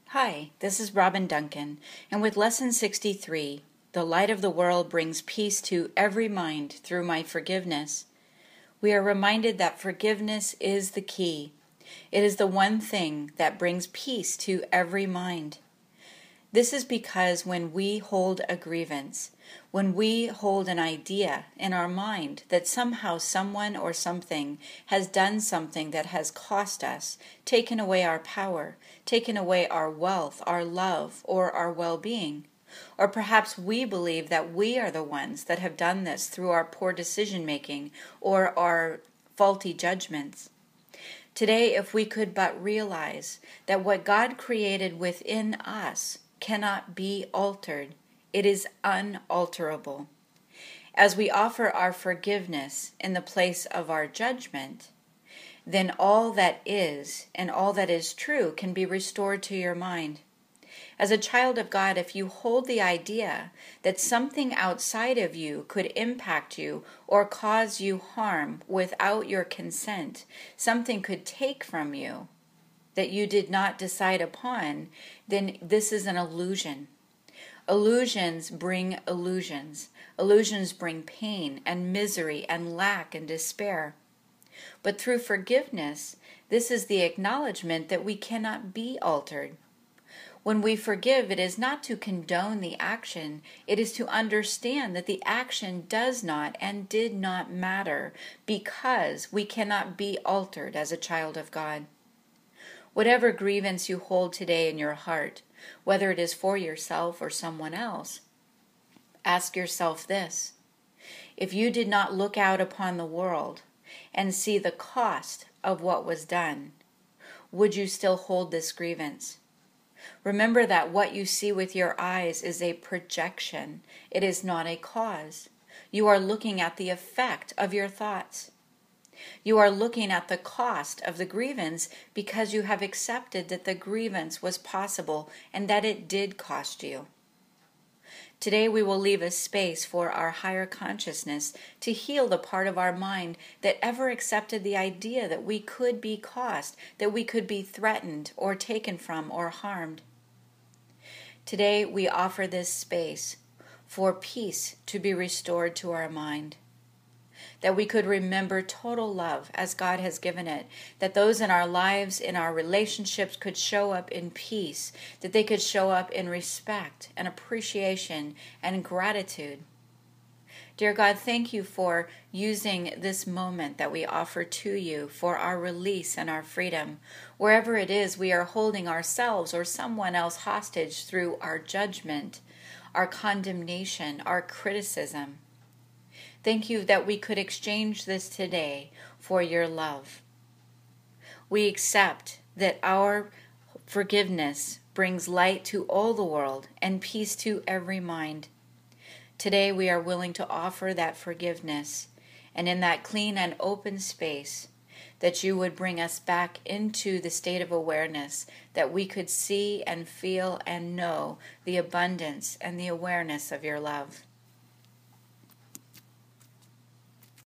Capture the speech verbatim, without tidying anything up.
Hi, this is Robin Duncan, and with Lesson sixty-three, The Light of the World Brings Peace to Every Mind Through My Forgiveness, we are reminded that forgiveness is the key. It is the one thing that brings peace to every mind. This is because when we hold a grievance, when we hold an idea in our mind that somehow someone or something has done something that has cost us, taken away our power, taken away our wealth, our love, or our well-being, or perhaps we believe that we are the ones that have done this through our poor decision-making or our faulty judgments. Today, if we could but realize that what God created within us cannot be altered, it is unalterable. As we offer our forgiveness in the place of our judgment, then all that is and all that is true can be restored to your mind. As a child of God, if you hold the idea that something outside of you could impact you or cause you harm without your consent, something could take from you that you did not decide upon, then this is an illusion. Illusions bring illusions. Illusions bring pain and misery and lack and despair. But through forgiveness, this is the acknowledgement that we cannot be altered. When we forgive, it is not to condone the action, it is to understand that the action does not and did not matter because we cannot be altered as a child of God. Whatever grievance you hold today in your heart, whether it is for yourself or someone else, ask yourself this: if you did not look out upon the world and see the cost of what was done, would you still hold this grievance? Remember that what you see with your eyes is a projection. It is not a cause. You are looking at the effect of your thoughts. You are looking at the cost of the grievance because you have accepted that the grievance was possible and that it did cost you. Today we will leave a space for our higher consciousness to heal the part of our mind that ever accepted the idea that we could be cost, that we could be threatened or taken from or harmed. Today we offer this space for peace to be restored to our mind, that we could remember total love as God has given it, that those in our lives, in our relationships could show up in peace, that they could show up in respect and appreciation and gratitude. Dear God, thank you for using this moment that we offer to you for our release and our freedom. Wherever it is we are holding ourselves or someone else hostage through our judgment, our condemnation, our criticism. Thank you that we could exchange this today for your love. We accept that our forgiveness brings light to all the world and peace to every mind. Today we are willing to offer that forgiveness, and in that clean and open space, that you would bring us back into the state of awareness, that we could see and feel and know the abundance and the awareness of your love.